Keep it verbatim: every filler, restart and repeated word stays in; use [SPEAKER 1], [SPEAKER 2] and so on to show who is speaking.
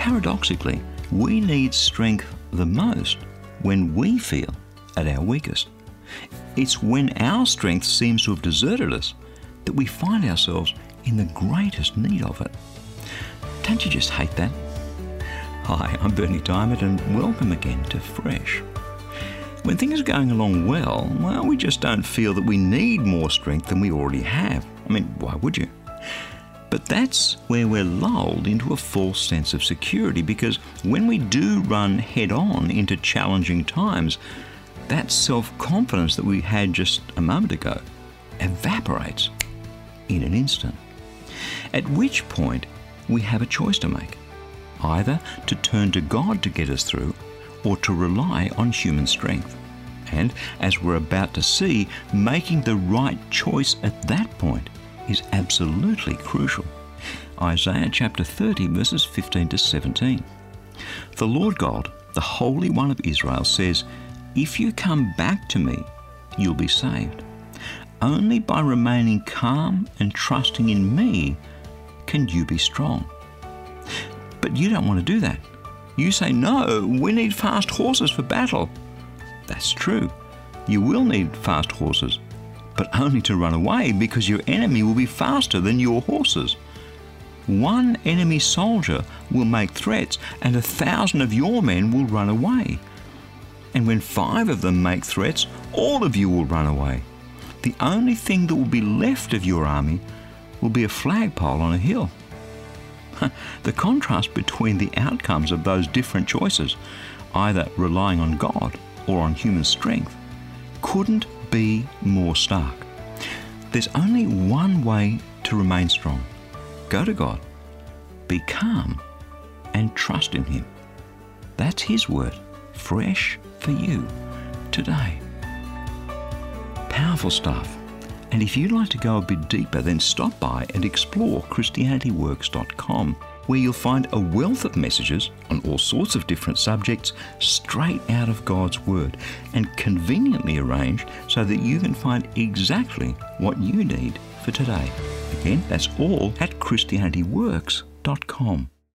[SPEAKER 1] Paradoxically, we need strength the most when we feel at our weakest. It's when our strength seems to have deserted us that we find ourselves in the greatest need of it. Don't you just hate that? Hi, I'm Bernie Diamond and welcome again to Fresh. When things are going along well, well, we just don't feel that we need more strength than we already have. I mean, why would you? But that's where we're lulled into a false sense of security, because when we do run head-on into challenging times, that self-confidence that we had just a moment ago evaporates in an instant. At which point, we have a choice to make. Either to turn to God to get us through, or to rely on human strength. And, as we're about to see, making the right choice at that point is absolutely crucial. Isaiah chapter thirty, verses fifteen to seventeen. The Lord God, the Holy One of Israel, says, "If you come back to me, you'll be saved. Only by remaining calm and trusting in me can you be strong." But you don't want to do that. You say, "No, we need fast horses for battle." That's true. You will need fast horses, but only to run away, because your enemy will be faster than your horses. One enemy soldier will make threats and a thousand of your men will run away. And when five of them make threats, all of you will run away. The only thing that will be left of your army will be a flagpole on a hill. The contrast between the outcomes of those different choices, either relying on God or on human strength, couldn't be more stark. There's only one way to remain strong. Go to God, be calm, and trust in Him. That's His word, fresh for you today. Powerful stuff. And if you'd like to go a bit deeper, then stop by and explore Christianity Works dot com, where you'll find a wealth of messages on all sorts of different subjects straight out of God's Word, and conveniently arranged so that you can find exactly what you need for today. Again, that's all at Christianity Works dot com.